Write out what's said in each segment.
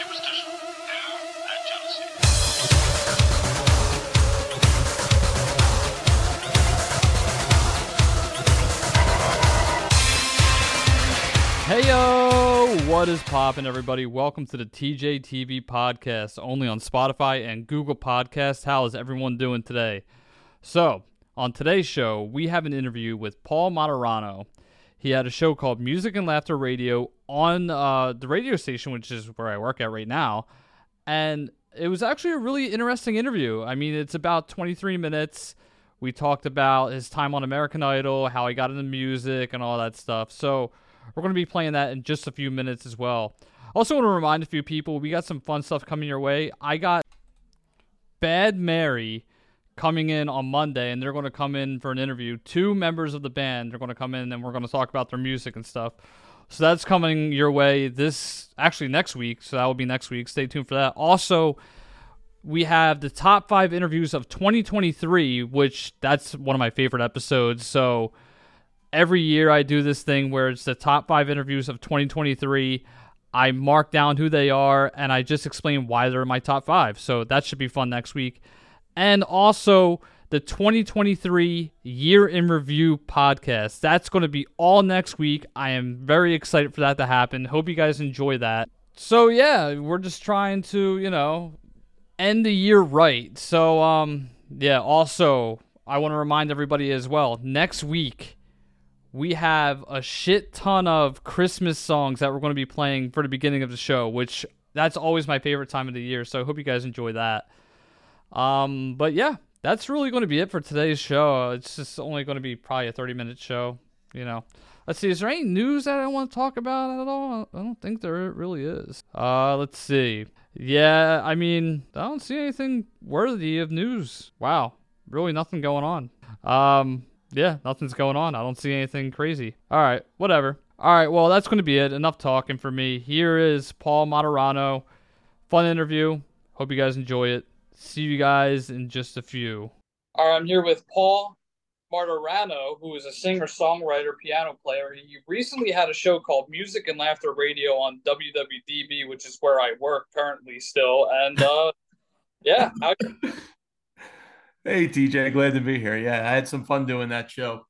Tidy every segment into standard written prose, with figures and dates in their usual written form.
superstition, now and jealousy. Heyo, what is poppin', everybody? Welcome to the TJTV podcast, only on Spotify and Google Podcasts. How is everyone doing today? So, on today's show, we have an interview with Paul Maturano. He had a show called Music and Laughter Radio on the radio station, which is where I work at right now. And it was actually a really interesting interview. I mean, it's about 23 minutes. We talked about his time on American Idol, how he got into music, and all that stuff. So, we're going to be playing that in just a few minutes as well. Also want to remind a few people, we got some fun stuff coming your way. I got Bad Mary coming in on Monday, and they're going to come in for an interview. 2 members of the band are going to come in, and we're going to talk about their music and stuff. So that's coming your way next week. So that will be next week. Stay tuned for that. Also, we have the top 5 interviews of 2023, which that's one of my favorite episodes. So every year I do this thing where it's the top 5 interviews of 2023. I mark down who they are, and I just explain why they're in my top 5. So that should be fun next week. And also the 2023 Year in Review podcast. That's going to be all next week. I am very excited for that to happen. Hope you guys enjoy that. So yeah, we're just trying to, end the year right. So also I want to remind everybody as well, next week we have a shit ton of Christmas songs that we're going to be playing for the beginning of the show, which that's always my favorite time of the year. So I hope you guys enjoy that. But yeah, that's really going to be it for today's show. It's just only going to be probably a 30-minute show, Let's see, is there any news that I want to talk about at all? I don't think there really is. Let's see. Yeah, I mean, I don't see anything worthy of news. Wow, really nothing going on. Yeah, nothing's going on. I don't see anything crazy. All right, whatever. All right, well, that's going to be it. Enough talking for me. Here is Paul Maturano. Fun interview. Hope you guys enjoy it. See you guys in just a few. All right, I'm here with Paul Maturano, who is a singer-songwriter, piano player. He recently had a show called Music and Laughter Radio on WWDB, which is where I work currently still. And, yeah. Hey TJ, glad to be here. Yeah, I had some fun doing that show.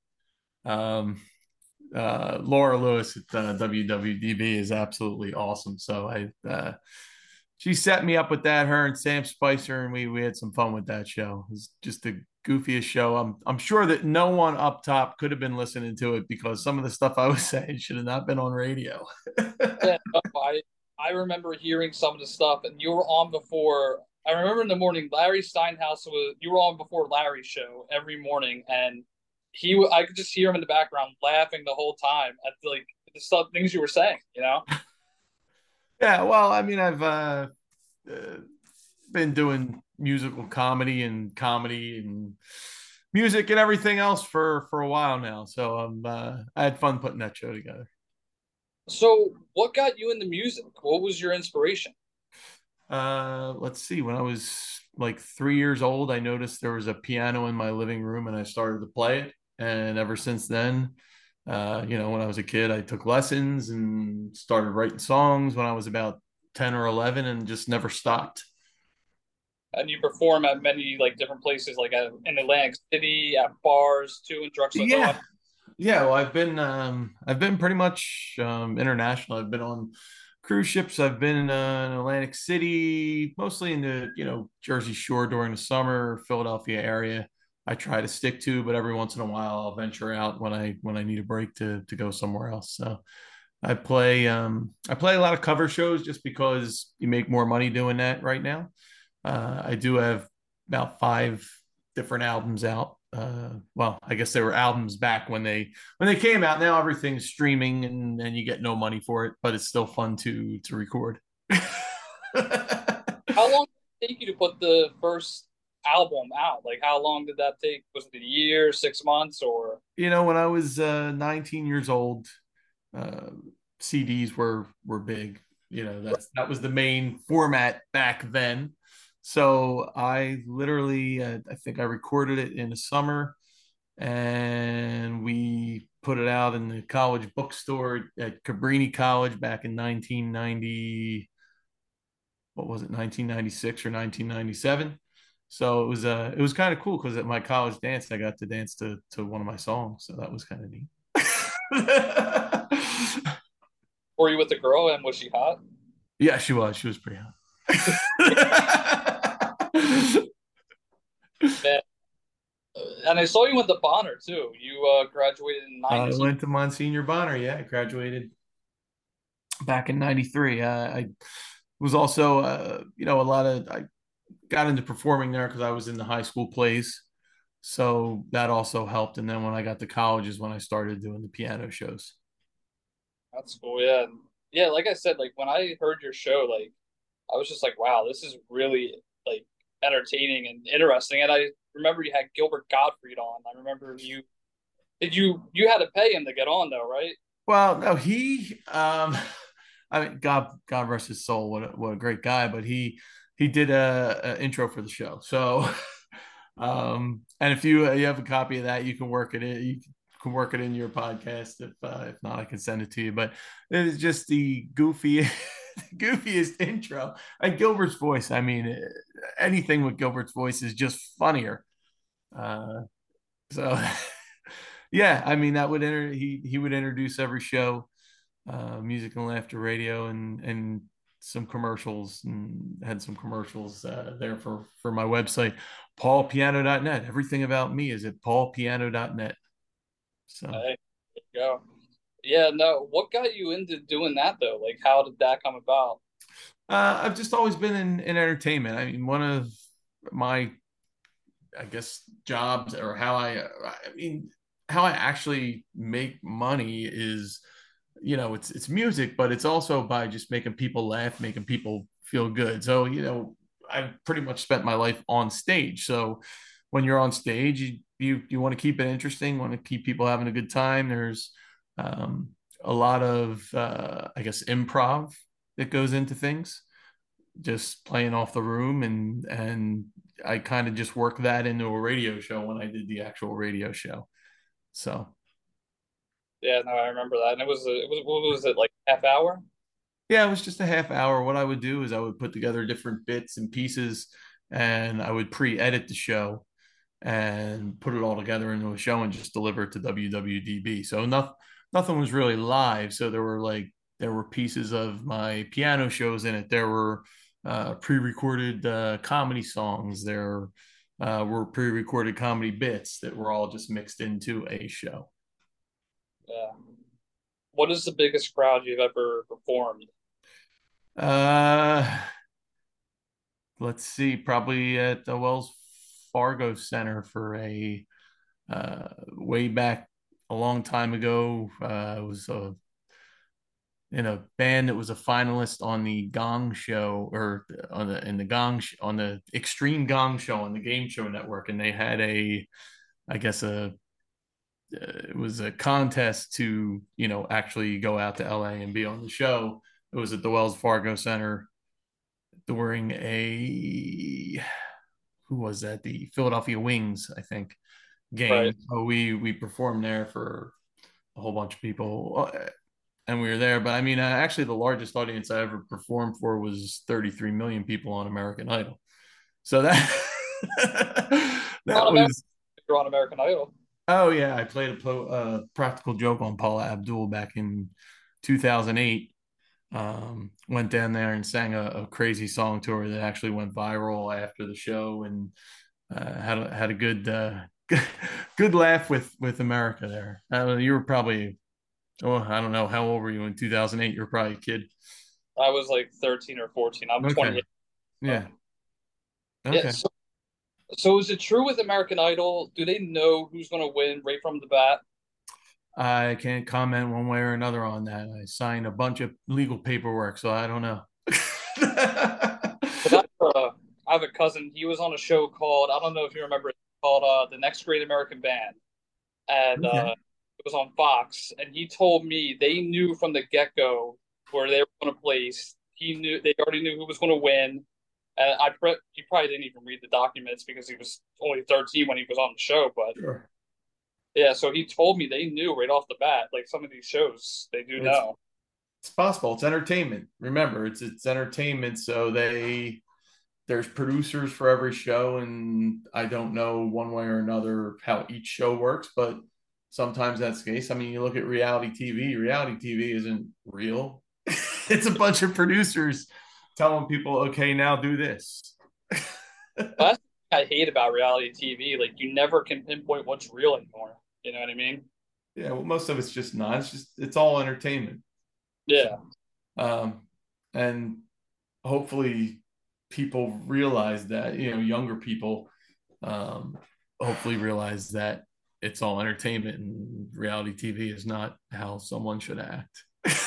Laura Lewis at WWDB is absolutely awesome. So she set me up with that. Her and Sam Spicer, and we had some fun with that show. It was just the goofiest show. I'm sure that no one up top could have been listening to it because some of the stuff I was saying should have not been on radio. Yeah, I remember hearing some of the stuff, and you were on before. I remember in the morning, Larry Steinhaus you were on before Larry's show every morning, and I could just hear him in the background laughing the whole time at the stuff, things you were saying, Yeah, well, I mean, I've been doing musical comedy and music and everything else for a while now. So I had fun putting that show together. So, what got you into music? What was your inspiration? Let's see. When I was like 3 years old, I noticed there was a piano in my living room, and I started to play it. And ever since then, when I was a kid, I took lessons and started writing songs when I was about 10 or 11, and just never stopped. And you perform at many different places, in Atlantic City, at bars too, in Drexel. Yeah. Yeah, well, I've been pretty much international. I've been on cruise ships. I've been in Atlantic City, mostly in the Jersey Shore during the summer, Philadelphia area. I try to stick to, but every once in a while I'll venture out when I need a break to go somewhere else. So I play a lot of cover shows just because you make more money doing that right now. I do have about 5 different albums out. Well, I guess they were albums back when they came out. Now everything's streaming and you get no money for it, but it's still fun to record. How long did it take you to put the first album out? How long did that take? Was it a year, 6 months, or? When I was 19 years old, CDs were big. That was the main format back then. So I literally, I think I recorded it in the summer, and we put it out in the college bookstore at Cabrini College back in 1990. what was it, 1996 or 1997. So it was kind of cool because at my college dance, I got to dance to one of my songs. So that was kind of neat. Were you with the girl and was she hot? Yeah, she was. She was pretty hot. Man. And I saw you went to Bonner too. You graduated in I 19. went to Monsignor Bonner. Yeah, I graduated back in '93. I was also, I got into performing there because I was in the high school plays. So that also helped. And then when I got to college is when I started doing the piano shows. That's cool. Yeah. Yeah. Like I said, like when I heard your show, like I was just like, wow, this is really like entertaining and interesting. And I remember you had Gilbert Gottfried on. I remember you had to pay him to get on though, right? Well, no, I mean, God rest his soul. What a great guy. But he did a intro for the show. So, and if you have a copy of that, you can work it in. You can work it in your podcast. If not, I can send it to you. But it is just the goofiest intro. And Gilbert's voice. I mean, anything with Gilbert's voice is just funnier. Uh, so, yeah, I mean, he would introduce every show, music and laughter radio, and some commercials, and had some commercials there for my website, paulpiano.net. Everything about me is at paulpiano.net. So Hey, there you go. Yeah, no. What got you into doing that though? Like, how did that come about? I've just always been in entertainment. I mean, one of my, I guess, jobs, or how I actually make money is, it's music, but it's also by just making people laugh, making people feel good. So, I've pretty much spent my life on stage. So when you're on stage, you want to keep it interesting, want to keep people having a good time. There's um, a lot of I guess improv that goes into things, just playing off the room, and I kind of just worked that into a radio show when I did the actual radio show. So Yeah, no, I remember that. And it was what was it like half hour? yeah, it was just a half hour. What I would do is I would put together different bits and pieces, and I would pre-edit the show and put it all together into a show and just deliver it to WWDB. So nothing was really live. So there were pieces of my piano shows in it. There were pre-recorded comedy songs. There were pre-recorded comedy bits that were all just mixed into a show. Yeah. What is the biggest crowd you've ever performed? Uh, let's see, probably at the Wells Fargo Center for a way back a long time ago. It was in a band that was a finalist on the Gong Show, or on the in the on the Extreme Gong Show on the Game Show Network, and they had I guess it was a contest to actually go out to LA and be on the show. It was at the Wells Fargo Center during a who was that? The Philadelphia Wings, I think, game. Right. So we performed there for a whole bunch of people, and we were there. But I mean, actually, the largest audience I ever performed for was 33 million people on American Idol. So that that On American, was. you're on American Idol. Oh yeah, I played a practical joke on Paula Abdul back in 2008. Went down there and sang a crazy song to her that actually went viral after the show, and had a good good laugh with America there. You were probably, oh, I don't know, how old were you in 2008? You were probably a kid. I was like 13 or 14. I'm Okay. 28. Yeah. Yeah. Okay. So is it true with American Idol? Do they know who's going to win right from the bat? I can't comment one way or another on that. I signed a bunch of legal paperwork, so I don't know. 'Cause I have a cousin. He was on a show called, I don't know if you remember it, called The Next Great American Band. And Okay. it was on Fox. And he told me they knew from the get-go where they were going to place. He knew they already knew who was going to win. And he probably didn't even read the documents because he was only 13 when he was on the show. But Sure. yeah, so he told me they knew right off the bat. Like some of these shows, they do It's know. It's possible. It's entertainment. Remember, it's entertainment. So there's producers for every show, and I don't know one way or another how each show works, but sometimes that's the case. I mean, you look at reality TV. Reality TV isn't real. It's a bunch of producers telling people, "Okay, now do this." That's what I hate about reality TV. Like you never can pinpoint what's real anymore. You know what I mean? Yeah, well, most of it's just not. It's all entertainment. So, Yeah. um, and hopefully people realize that, younger people, um, hopefully realize that it's all entertainment and reality TV is not how someone should act.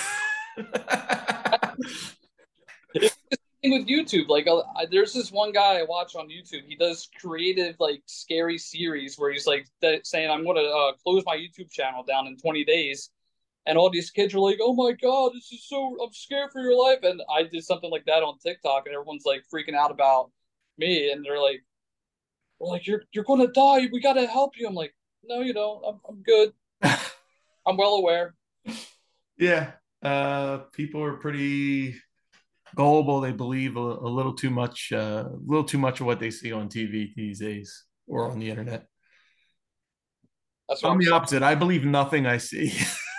It's the same thing with YouTube. Like, there's this one guy I watch on YouTube. He does creative, like, scary series where he's like saying, "I'm going to close my YouTube channel down in 20 days." And all these kids are like, "Oh my God, this is so, I'm scared for your life." And I did something like that on TikTok, and everyone's like freaking out about me. And they're like, "You're going to die. We got to help you." I'm like, "No, you don't. I'm good. I'm well aware." Yeah, people are pretty gullible. They believe a little too much, of what they see on TV these days or on the internet. That's what I'm I'm the saying. opposite. I believe nothing I see.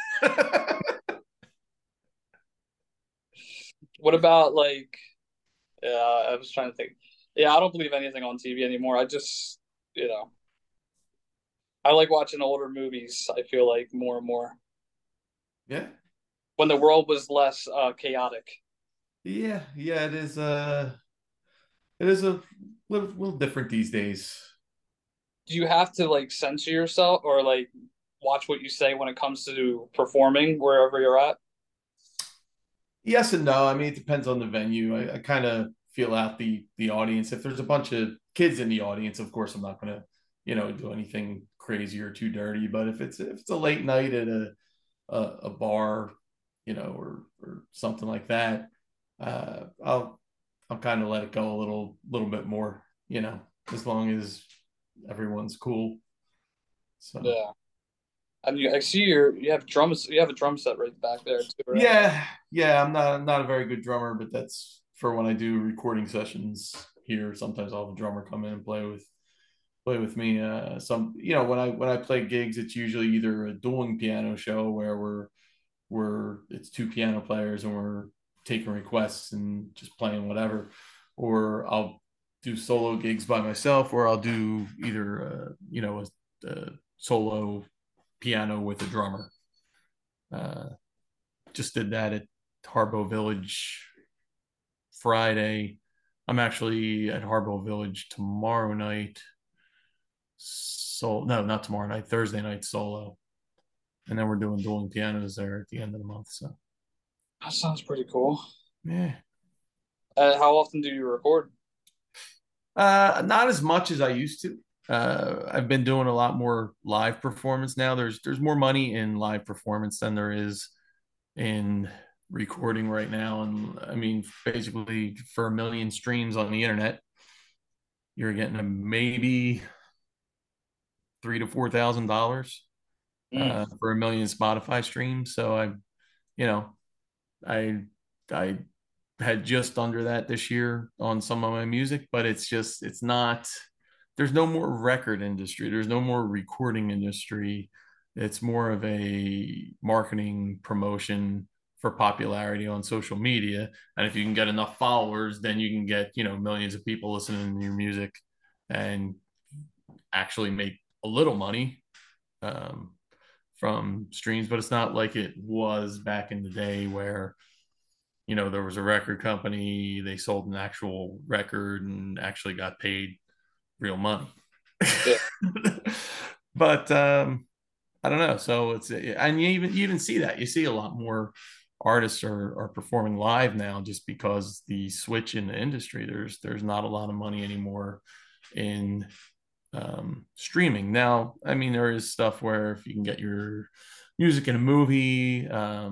What about like, yeah, I was trying to think. Yeah, I don't believe anything on TV anymore. I just, you know, I like watching older movies. I feel like more and more Yeah, when the world was less chaotic. yeah. It is a little different these days. Do you have to like censor yourself or like watch what you say when it comes to performing wherever you're at? Yes and no. I mean, it depends on the venue. I kind of feel out the audience. If there's a bunch of kids in the audience, of course, I'm not going to, do anything crazy or too dirty. But if it's a late night at a bar, or something like that, I'll kind of let it go a little bit more, as long as everyone's cool. So Yeah. And I see you have drums. You have a drum set right back there too, right? yeah, I'm not a very good drummer, but that's for when I do recording sessions here. Sometimes I'll have a drummer come in and play with me. Some when I play gigs, it's usually either a dueling piano show where it's two piano players and we're taking requests and just playing whatever, or I'll do solo gigs by myself, or I'll do either a solo piano with a drummer. Uh, just did that at Harbo Village Friday. I'm actually at Harbo Village tomorrow night. So no, not tomorrow night, Thursday night solo. And then we're doing dueling pianos there at the end of the month. So That sounds pretty cool. yeah. How often do you record? Not as much as I used to. I've been doing a lot more live performance now. There's more money in live performance than there is in recording right now. And I mean, basically, for 1 million streams on the internet, you're getting a maybe $3,000 to $4,000 Mm. for 1 million Spotify streams. So you know, I I had just under that this year on some of my music, but it's not. There's no more record industry. There's no more recording industry. It's more of a marketing promotion for popularity on social media. And if you can get enough followers, then you can get, millions of people listening to your music and actually make a little money um, from streams. But it's not like it was back in the day where, there was a record company, they sold an actual record and actually got paid real money. Yeah. But I don't know. So and you even see that. You see a lot more artists are performing live now just because the switch in the industry. There's not a lot of money anymore in streaming. Now, I mean, there is stuff where if you can get your music in a movie,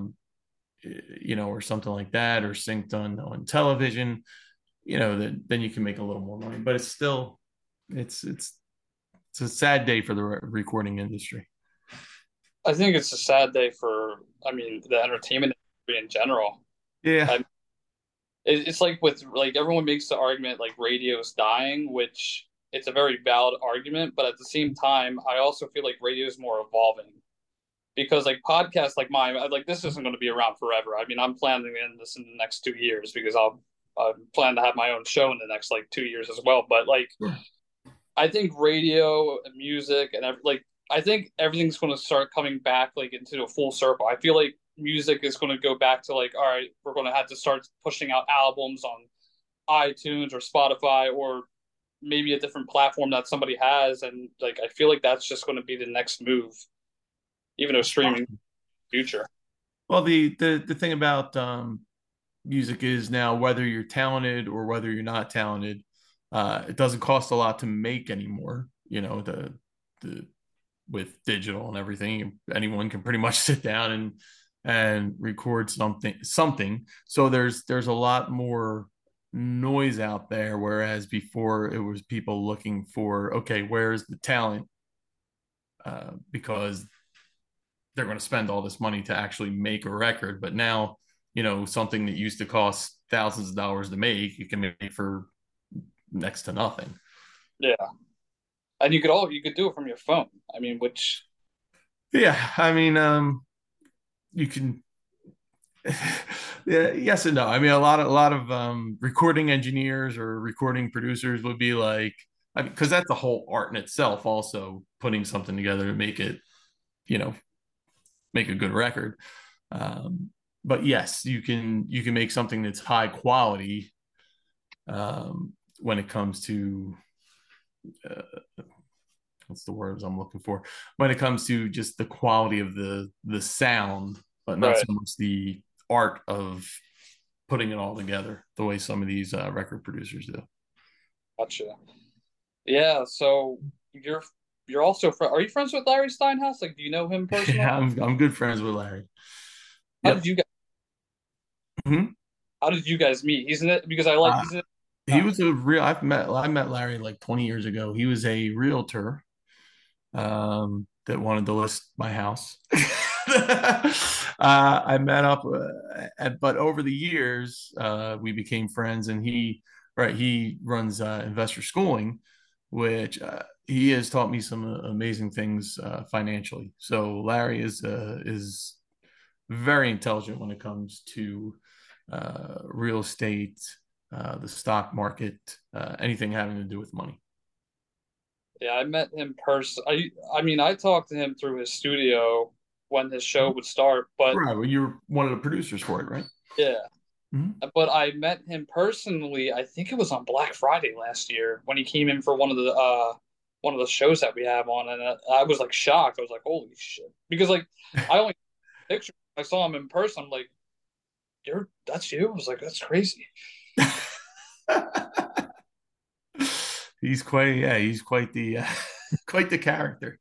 or something like that, or synced on television, then you can make a little more money. But it's still it's a sad day for the recording industry. I think it's a sad day for, I mean, the entertainment. in general. Yeah. I, it's like with like everyone makes the argument like radio is dying, which it's a very valid argument, but at the same time, I also feel like radio is more evolving because like podcasts like mine, like this isn't going to be around forever. I mean, I'm planning to end this in the next 2 years because I plan to have my own show in the next like 2 years as well. But like, Sure. I think radio and music and like I think everything's going to start coming back like into a full circle. I feel like music is going to go back to like, all right, we're going to have to start pushing out albums on iTunes or Spotify or maybe a different platform that somebody has, and like I feel like that's just going to be the next move, even though streaming future. Well, the thing about music is now whether you're talented or whether you're not talented, it doesn't cost a lot to make anymore. The with digital and everything, anyone can pretty much sit down and record something. So there's a lot more noise out there, whereas before it was people looking for, okay, where's the talent, because they're going to spend all this money to actually make a record. But now, something that used to cost thousands of dollars to make, you can make for next to nothing. Yeah, and you could do it from your phone. I mean, which Yeah, I mean, you can. Yeah, yes and no. I mean, a lot of recording engineers or recording producers would be like, I mean, because that's a whole art in itself. Also, putting something together to make it, you know, make a good record. Um, but yes, you can make something that's high quality, when it comes to, what's the words I'm looking for, when it comes to just the quality of the sound, but not so right. much the art of putting it all together the way some of these record producers do. Gotcha. Yeah. So you're also are you friends with Larry Steinhaus? Like, do you know him personally? I'm good friends with Larry. How Yep. did you guys Mhm. How did you guys meet? He's in it because I like Uh, he's in it. he was a real. I met Larry like 20 years ago. He was a realtor, that wanted to list my house. I met up, but over the years, we became friends, and he runs investor schooling, which he has taught me some amazing things financially. So Larry is very intelligent when it comes to real estate, the stock market, anything having to do with money. Yeah, I met him I mean, I talked to him through his studio when his show would start, but Right. Well, you're one of the producers for it, right? yeah, Mhm. but I met him personally. I think it was on Black Friday last year when he came in for one of the shows that we have on, and I was like shocked. I was like, "Holy shit!" Because like I only picture I saw him in person. I'm like, that's you." I was like, "That's crazy." He's quite the quite the character.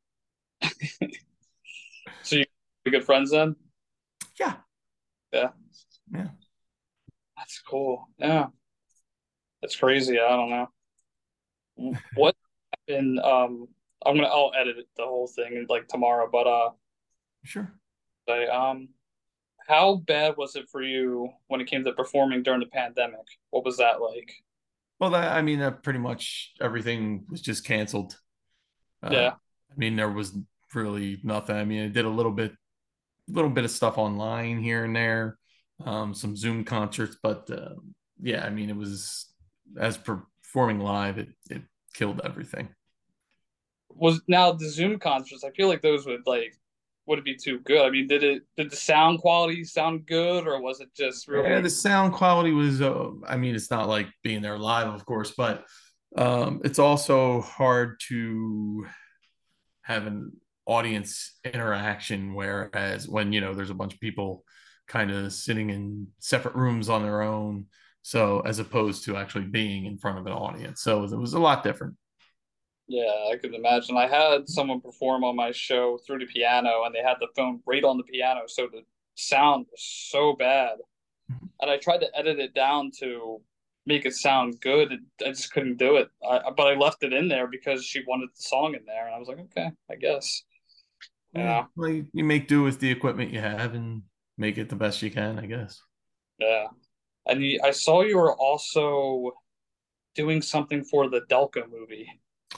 So you good friends then? Yeah, Yeah, yeah, that's cool. Yeah, that's crazy. I don't know what happened. I'll edit it, the whole thing like tomorrow, but sure. say how bad was it for you when it came to performing during the pandemic? What was that like? Well, I mean, pretty much everything was just canceled. Yeah, I mean, there was really nothing. I mean, I did little bit of stuff online here and there, some Zoom concerts, but yeah, I mean, it was, as performing live, it killed everything. was now the Zoom concerts. I feel like those would it be too good? I mean, did the sound quality sound good, or was it just Yeah, really? the sound quality was, I mean, it's not like being there live, of course, but it's also hard to have an audience interaction, whereas when, there's a bunch of people kind of sitting in separate rooms on their own, so as opposed to actually being in front of an audience. So it was a lot different. Yeah, I could imagine. I had someone perform on my show through the piano, and they had the phone right on the piano, so the sound was so bad. And I tried to edit it down to make it sound good. I just couldn't do it. But I left it in there because she wanted the song in there, and I was like, okay, I guess. Yeah, Yeah, well, you make do with the equipment you have, and make it the best you can, I guess. Yeah. And I saw you were also doing something for the Delco movie,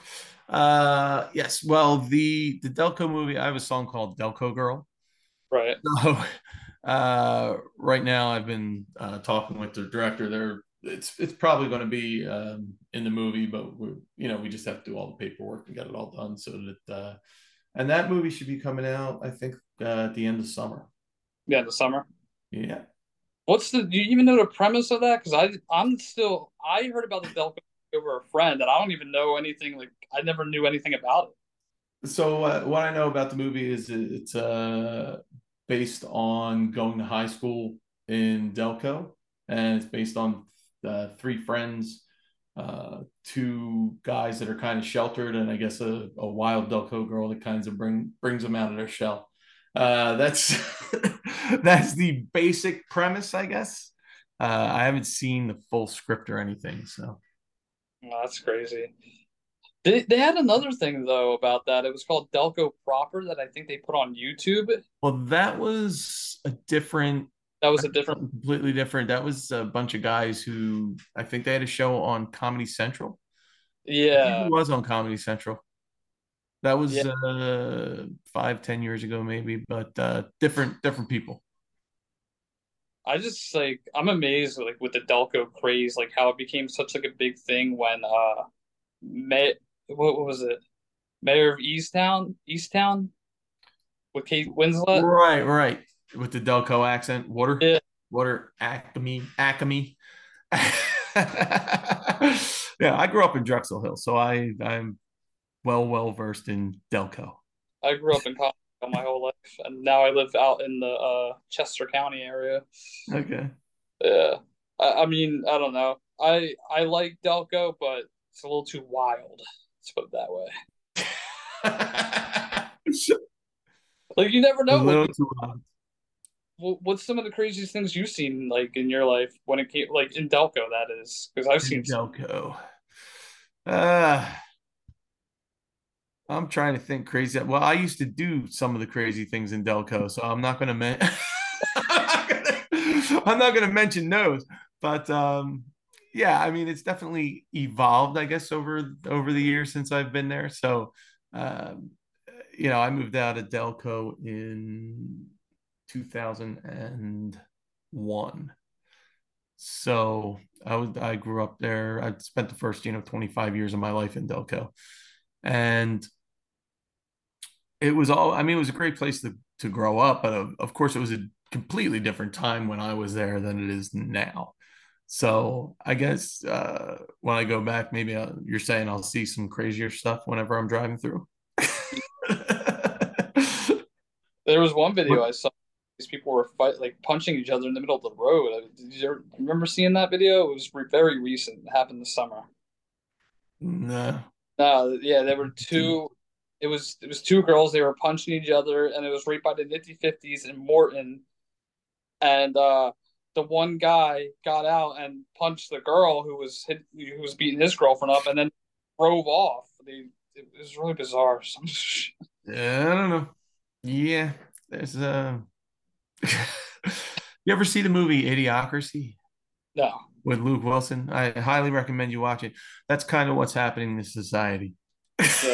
Yes. Well, the Delco movie, I have a song called Delco Girl. right? So, right now I've been talking with the director. It's probably going to be in the movie, but we just have to do all the paperwork and get it all done so that and that movie should be coming out, I think, at the end of summer. Yeah, in the summer. Yeah. Do you even know the premise of that? Because I heard about the Delco over a friend, and I don't even know anything. Like, I never knew anything about it. So what I know about the movie is it's based on going to high school in Delco, and it's based on three friends, two guys that are kind of sheltered, and I guess a wild Delco girl that kind of brings them out of their shell. That's that's the basic premise, I guess. I haven't seen the full script or anything, so. Oh, that's crazy. They had another thing though about that. It was called Delco Proper that I think they put on YouTube. Well, that was a different, That was a different. something completely different. That was a bunch of guys who I think they had a show on Comedy Central. I think it Yeah, was on Comedy Central. That yeah. was 5, 10 years ago, maybe, but different people. I just like I'm amazed like with the Delco craze, like how it became such like a big thing when May what was it? Mayor of Easttown with Kate Winslet. Right, right. With the Delco accent, Yeah, water, Acme. Yeah, I grew up in Drexel Hill, so I'm well versed in Delco. I grew up in Colorado my whole life, and now I live out in the Chester County area. Okay. Yeah, I mean I don't know. I like Delco, but it's a little too wild. Let's put it that way. A Like you never know little too loud. what's some of the craziest things you've seen like in your life when it came like in Delco that is because I've In seen some. Delco. Uh, I'm trying to think crazy. Well, I used to do some of the crazy things in Delco, so I'm not going to I'm not gonna mention those. But yeah, I mean, it's definitely evolved, I guess, over the years since I've been there. So, um, I moved out of Delco in 2001. So I grew up there. I spent the first 25 years of my life in Delco, and it was all. I mean, it was a great place to grow up, but of course, it was a completely different time when I was there than it is now. So I guess when I go back, maybe you're saying I'll see some crazier stuff whenever I'm driving through. There was one video What? I saw. These people were like punching each other in the middle of the road. Did you remember seeing that video? It was very recent. It happened this summer. No. Yeah, there were two. It was two girls. They were punching each other, and it was right by the Nifty Fifties in Morton. And the one guy got out and punched the girl who was beating his girlfriend up, and then drove off. It was really bizarre. Yeah, I don't know. Yeah, there's you ever see the movie Idiocracy No, with Luke Wilson? I highly recommend you watch it. That's kind of what's happening in society. yeah.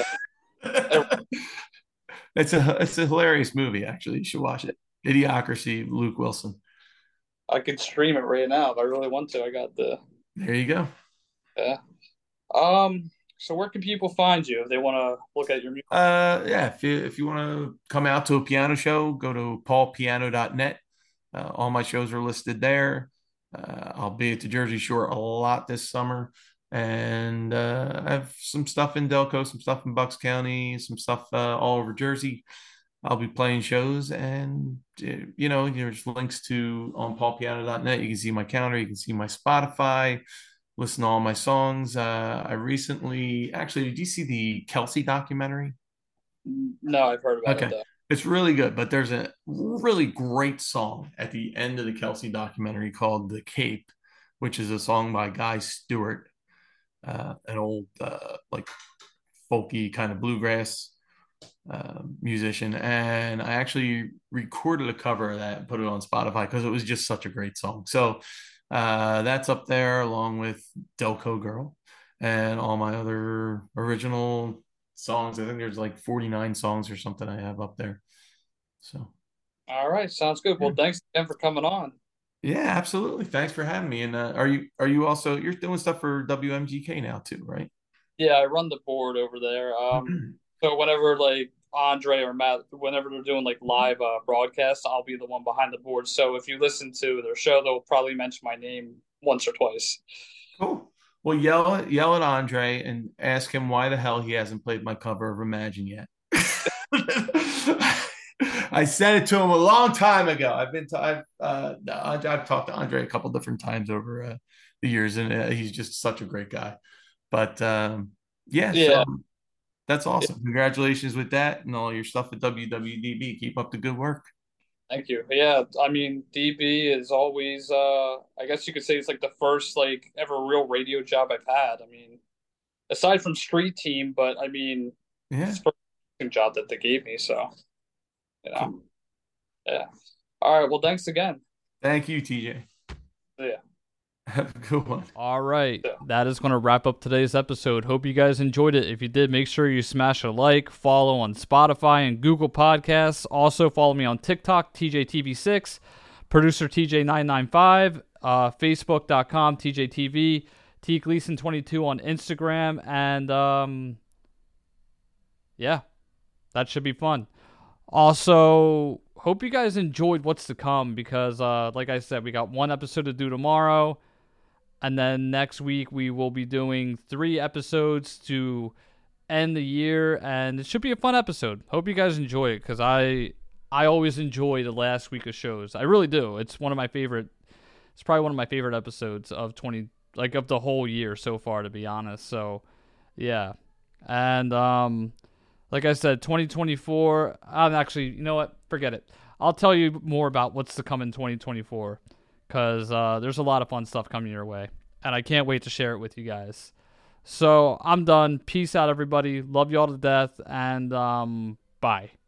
It's a hilarious movie, actually. You should watch it. Idiocracy, Luke Wilson. I could stream it right now if I really want to. I got the There you go. yeah. So where can people find you if they want to look at your music? Yeah, if you want to come out to a piano show, go to paulpiano.net. All my shows are listed there. I'll be at the Jersey Shore a lot this summer, and I have some stuff in Delco, some stuff in Bucks County, some stuff all over Jersey. I'll be playing shows, and there's links to on paulpiano.net. You can see my calendar, you can see my Spotify, listen to all my songs. I recently, actually, did you see the Kelsey documentary? No, I've heard about it Okay. though. It's really good, but there's a really great song at the end of the Kelsey documentary called The Cape, which is a song by Guy Stewart, an old like folky kind of bluegrass musician, and I actually recorded a cover of that and put it on Spotify because it was just such a great song. So that's up there along with Delco Girl and all my other original songs. I think there's like 49 songs or something I have up there. So All right, sounds good. yeah, Well, thanks again for coming on. yeah, absolutely. Thanks for having me. And are you also you're doing stuff for WMGK now too, right? Yeah, I run the board over there. So whenever like Andre or Matt, whenever they're doing like live broadcasts, I'll be the one behind the board. So if you listen to their show, they'll probably mention my name once or twice. Cool. Well, yell at Andre and ask him why the hell he hasn't played my cover of Imagine yet. I said it to him a long time ago. I've talked to Andre a couple different times over the years, and he's just such a great guy. But yeah, so Yeah, that's yeah, awesome. Congratulations with that and all your stuff at WWDB. Keep up the good work. thank you. Yeah, I mean DB is always I guess you could say it's like the first like ever real radio job I've had. I mean, aside from street team, but I mean Yeah, it's the first job that they gave me, so you know. cool. Yeah. All right, well thanks again. Thank you, TJ. Yeah. Have a good one. All right. That is going to wrap up today's episode. Hope you guys enjoyed it. If you did, make sure you smash a like, follow on Spotify and Google Podcasts. Also, follow me on TikTok, TJTV6, producer TJ995, Facebook.com, TJTV, T Gleason22 on Instagram. And yeah, that should be fun. Also, hope you guys enjoyed what's to come because, like I said, we got one episode to do tomorrow. And then next week we will be doing 3 episodes to end the year, and it should be a fun episode. Hope you guys enjoy it because I always enjoy the last week of shows. I really do. It's one of my favorite. It's probably one of my favorite episodes of of the whole year so far, to be honest. So yeah, and like I said, 2024. I'm actually, you know what? Forget it. I'll tell you more about what's to come in 2024 because there's a lot of fun stuff coming your way, and I can't wait to share it with you guys. So I'm done. Peace out, everybody. Love you all to death, and bye.